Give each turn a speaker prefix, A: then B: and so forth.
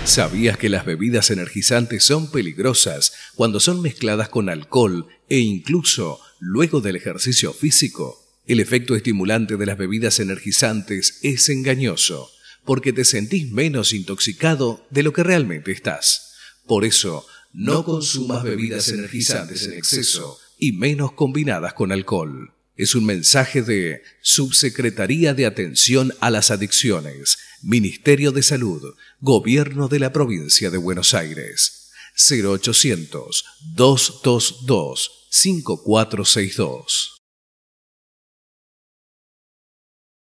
A: ¿Sabías que las bebidas energizantes son peligrosas cuando son mezcladas con alcohol e incluso luego del ejercicio físico? El efecto estimulante de las bebidas energizantes es engañoso, porque te sentís menos intoxicado de lo que realmente estás. Por eso, no consumas bebidas energizantes en exceso y menos combinadas con alcohol. Es un mensaje de Subsecretaría de Atención a las Adicciones, Ministerio de Salud, Gobierno de la Provincia de Buenos Aires. 0800-222-5462.